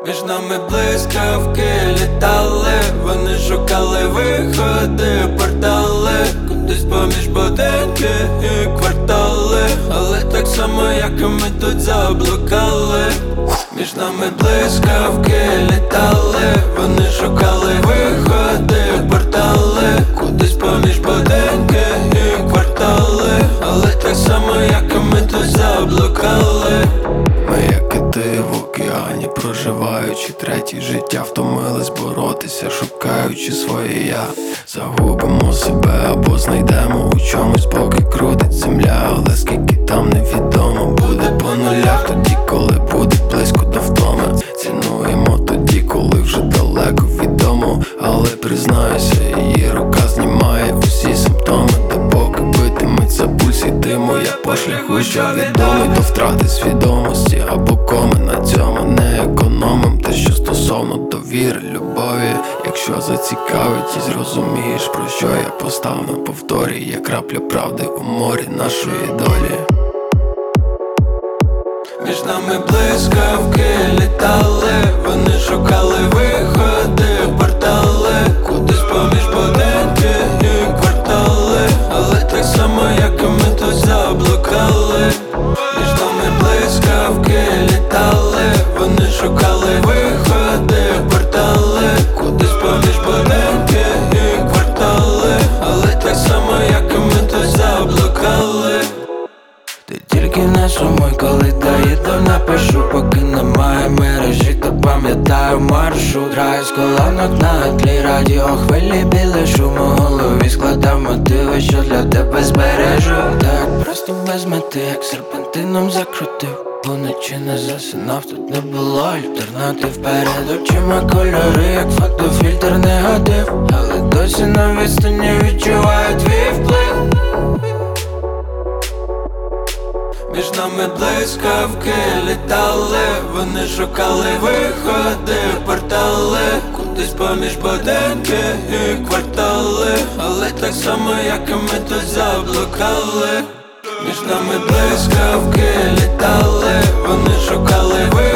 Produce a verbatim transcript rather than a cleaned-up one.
Між нами блискавки літали, вони шукали виходи, портали, кудись поміж будинки і квартали. Але так само, як і ми тут заблукали. Між нами блискавки літали, вони шукали виходи, портали, кудись поміж будинки і квартали. Але так само, як і ми тут заблукали. Ми як і ти в океані, проживаючи третє життя, втомились боротися, шукаючи своє я. Загубимо себе або знайдемо у чомусь, поки крутить земля. Але скільки там невідомо, буде по нулях тоді, коли буде близько до втоми. Цінуємо тоді, коли вже далеко від дому. Але признаюся, її рука знімає усі симптоми. Допоки битиметься пульс і диму, я по шляху, що відомий до втрати свідомості. Або коми на цьому не економим. Те, що стосовно довіри, любові. Якщо зацікавить і зрозумієш, про що я постав на повторі. Є крапля правди у морі нашої долі. Між нами блискавки літали, вони шукали виходи, портали, кудись поміж будинки і квартали. Але так само, як і ми тут заблукали. Між нами блискавки літали, вони шукали виходи, портали, кудись поміж будинки і квартали. Але так само, як і ми тут заблукали. Ти тільки не сумуй, коли доїду, напишу, поки немає мережі, то пам'ятаю маршрут. Граю з колонок на тлі радіо, хвилі, білий шум у голові, складав мотиви, що для тебе збережу. Так просто без мети, як серпентином закрутив. Уночі не засинав, тут не було альтернатив. Перед очима кольори, як фотофільтр негатив. Але досі на відстані відчуваю твій вплив. Між нами блискавки літали, вони шукали виходи, портали, кудись поміж будинки і квартали. Але так само, як і ми тут заблукали. Між нами блискавки літали, вони шукали виходи.